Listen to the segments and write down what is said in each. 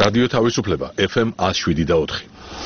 რადიო თავისუფლება FM 107.4.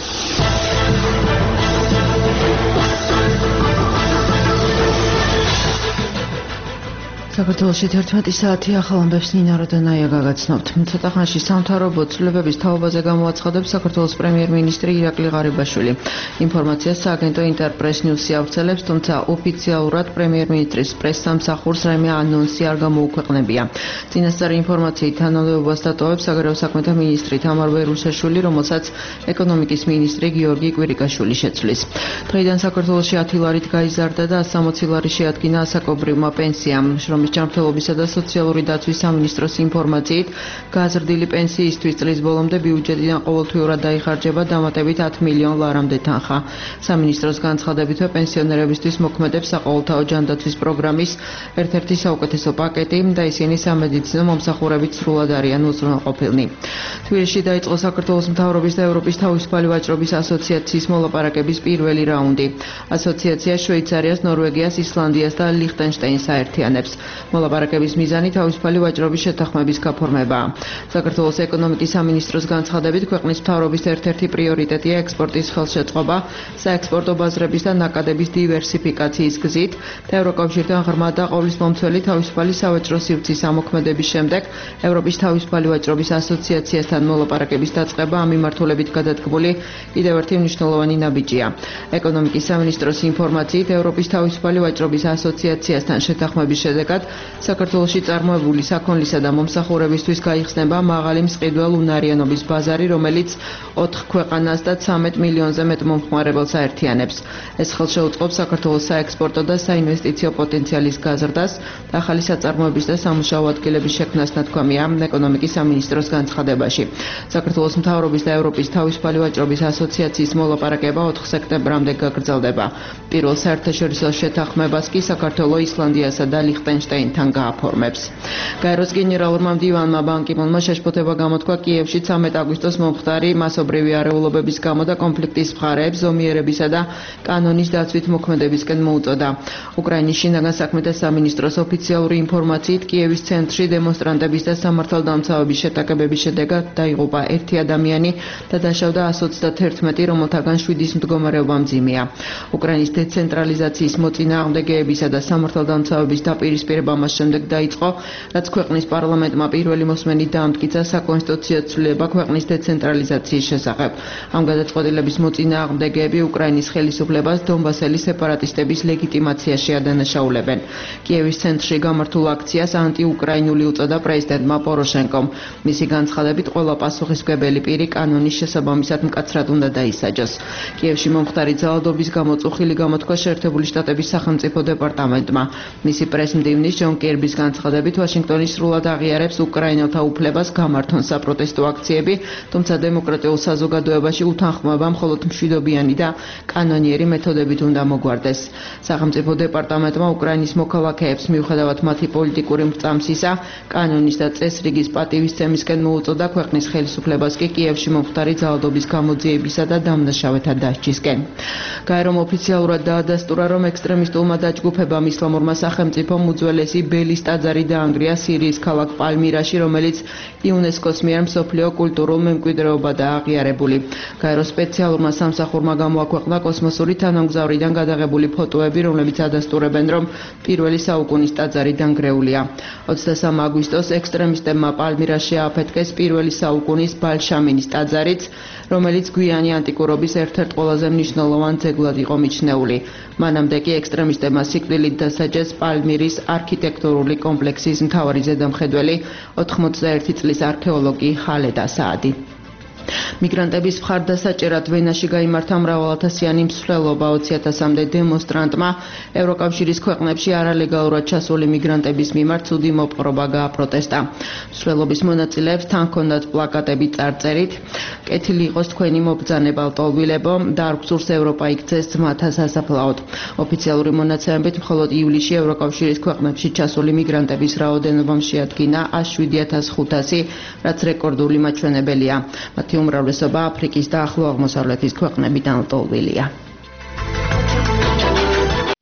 საქართველოში 11 საათი ახალ ამბებს ნინა როდონაია გაგაცნობთ. ცოტა ხანში სამთავრობო ცვლილებების თაობაზე გამოაცხადებს საქართველოს პრემიერ-მინისტრი ირაკლი ღარიბაშვილი. ინფორმაციას სააგენტო ინტერპრეს ნიუსი ავრცელებს, თუმცა ოფიციალურად პრემიერ-მინისტრის პრესსამსახურს რაიმე ანონსი არ გამოუქვეყნებია. წინასწარი ინფორმაციით თანამდებობას დატოვებს საგარეო საქმეთა მინისტრი თამარ ვერუსაშვილი, რომელსაც ეკონომიკის მინისტრი გიორგი კვირიკაშვილი შეცვლის. დღეიდან საქართველოში 10 ლარით გაიზარდა და 160 ლარი შეადგინა ასაკობრივმა პენსიამ. შრომის ჯანმრთელობისა და სოციალური დაცვის სამინისტროს ინფორმაციით, გაზრდილი პენსიისთვის წლის ბოლომდე ბიუჯეტიდან ყოველთვიურად დაიხარჯება დამატებით 10 მილიონ ლარამდე თანხა. სამინისტროს განცხადებითვე პენსიონერებისთვის მოქმედებს საყოველთაო ჯანდაცვის პროგრამის ერთ-ერთი საუკეთესო პაკეტი და ისინი სამედიცინო მომსახურებით სრულად არიან უზრუნველყოფილნი. თბილისში დაიწყო საქართველოს მთავრობის და ევროპის თავისუფალი ვაჭრობის ასოციაციის მოლაპარაკების პირველი რაუნდი. ასოციაცია შვეიცარიას, ნორვეგიას, ისლანდიას და ლიხტენშტაინს აერთიანებს. მოლაპარაკების მიზანი თავისუფალი ვაჭრობის შეთანხმების გაფორმებაა. საქართველოს ეკონომიკის სამინისტროს განცხადებით, ქვეყნის მთავრობის ერთ-ერთი პრიორიტეტია ექსპორტის ხელშეწყობა, საექსპორტო ბაზრების და ნაკადების დივერსიფიკაციის გზით და ევროკავშირთან ღრმა და ყოვლისმომცველი თავისუფალი სავაჭრო სივრცის ამოქმედების შემდეგ ევროპის თავისუფალი ვაჭრობის ასოციაციასთან მოლაპარაკების დაწყება ამ მიმართულებით გადადგმული კიდევ ერთი მნიშვნელოვანი ნაბიჯია. ეკონომიკის სამინისტროს ინფორმაციით, ევროპის თავისუფალი ვაჭრობის ასოციაციასთან შეთანხმების შედეგად საქართველოში წარმოებული საქონლისა და მომსახურებისთვის გაიხსნება მაღალი მსყიდველ უნარიანობის ბაზარი, რომელიც 4 ქვეყანას და 13 მილიონზე მეტ მომხმარებელს აერთიანებს. ეს ხელშეუწყობს საქართველოს საექსპორტო და საინვესტიციო პოტენციალის გაზრდას და ახალი საწარმოების და სამუშაო ადგილების შექმნას ნათქვამია ეკონომიკის სამინისტროს განცხადებაში. საქართველოს მთავრობის და ევროპის თავისუფალი ვაჭრობის ასოციაციის მოლაპარაკება 4 სექტემბრამდე გაგრძელდება. პირველ საერთაშორისო შეთანხმებას კი საქართველოს, ისლანდიასა და ლიხტენშტაინთან გააფორმებს. გაეროს გენერალურმა მდივანმა ბან კი მუნმა შეშფოთება გამოთქვა კიევში 13 აგვისტოს მომხდარი მასობრივი არეულობების გამო და კონფლიქტის მხარეებს ზომიერებისა და კანონის დაცვით მოქმედებისკენ მოუწოდა. უკრაინის შინაგან საქმეთა სამინისტროს ოფიციალური ინფორმაციით, კიევის ცენტრში დემონსტრანტების და სამართალდამცავების შეტაკებების შედეგად დაიღუპა 1 ადამიანი და დაშავდა 131, რომელთაგან 7-ის მდგომარეობა მძიმეა. უკრაინის დეცენტრალიზაციის მოწინააღმდეგეებისა და სამართალდამცავების დაპირისპირება მას შემდეგ დაიწყო, რაც ქვეყნის პარლამენტმა პირველი მოსმენით დაამტკიცა საკონსტიტუციო ცვლილება ქვეყნის დეცენტრალიზაციის შესახებ. ამ გადაწყვეტილების მოწინააღმდეგეები უკრაინის ხელისუფლებას დონბასელი სეპარატისტების ლეგიტიმაციაში ადანაშაულებენ. კიევის ცენტრში გამართულ აქციას ანტიუკრაინული უწოდა პრეზიდენტმა პოროშენკომ. მისი განცხადებით, ყველა პასუხისმგებელი პირი კანონის შესაბამისად მკაცრად უნდა დაისაჯოს. კიევში მომხდარი ძალადობის გამო წუხილი გამოთქვა შეერთებული შტატების სახელმწიფო დეპარტამენტმა. მისი პრესმდივნის ჯონ კირბის განცხადებით, ვაშინგტონი სრულად აღიარებს უკრაინელთა უფლებას გამართონ საპროტესტო აქციები, თუმცა დემოკრატიულ საზოგადოებაში უთანხმოება მხოლოდ მშვიდობიანი და კანონიერი მეთოდებით უნდა მოგვარდეს. სახელმწიფო დეპარტამენტმა უკრაინის მოქალაქეებს მიუხედავად მათი პოლიტიკური მრწამსისა, კანონის და წესრიგის პატივისცემისკენ მოუწოდა, ქვეყნის ხელისუფლებას კი კიევში მომხდარი ძალადობის გამოძიებისა და დამნაშავეთა დასჯისკენ. გაერომ ოფიციალურად დაადასტურა, რომ ექსტრემისტულმა დაჯგუფებამ ისლამურმა სახელმწიფომ უძველესი ბელის ტაძარი დაანგრია სირიის ქალაქ პალმირაში, რომელიც იუნესკოს მიერ მსოფლიო კულტურულ მემკვიდრეობადაა აღიარებული. გაეროს სპეციალურმა სამსახურმა გამოაქვეყნა კოსმოსური თანამგზავრიდან გადაღებული ფოტოები, რომლებიც ადასტურებენ, რომ პირველი საუკუნის ტაძარი დანგრეულია. 23 აგვისტოს ექსტრემისტებმა პალმირაში ააფეთქეს პირველი საუკუნის ბალშამინის ტაძარიც, რომელიც გვიანი ანტიკურობის ერთ-ერთ ყველაზე მნიშვნელოვან ძეგლად იყო მიჩნეული. მანამდე კი ექსტრემისტებმა სიკვდილით დასაჯეს პალმირის არქიტექტურული კომპლექსის მთავარი ზედამხედველი 91 წლის არქეოლოგი ხალედ ასაადი. მიგრანტების მხარდასაჭერად ვენაში გაიმართა მრავალათასიანი მსვლელობა 20,000-მდე დემონსტრანტმა ევროკავშირის ქვეყნებში არალეგალურად ჩასული მიგრანტების მიმართ ცუდი მოპყრობა გააპროტესტა. მსვლელობის მონაწილეებს თან ჰქონდათ პლაკატები წარწერით „კეთილი იყოს თქვენი მობრძანება ლტოლვილებო და არ გსურს ევროპა იქცეს ძმათა სასაფლაოდ“. ოფიციალური მონაცემებით მხოლოდ ივლისში ევროკავშირის ქვეყნებში ჩასული მიგრანტების რაოდენობა შეადგინა 107,500, რაც რეკორდული მაჩვენებელია. უმრავლესობა აფრიკის და ახლო აღმოსავლეთის ქვეყნებიდან ლტოლვილია.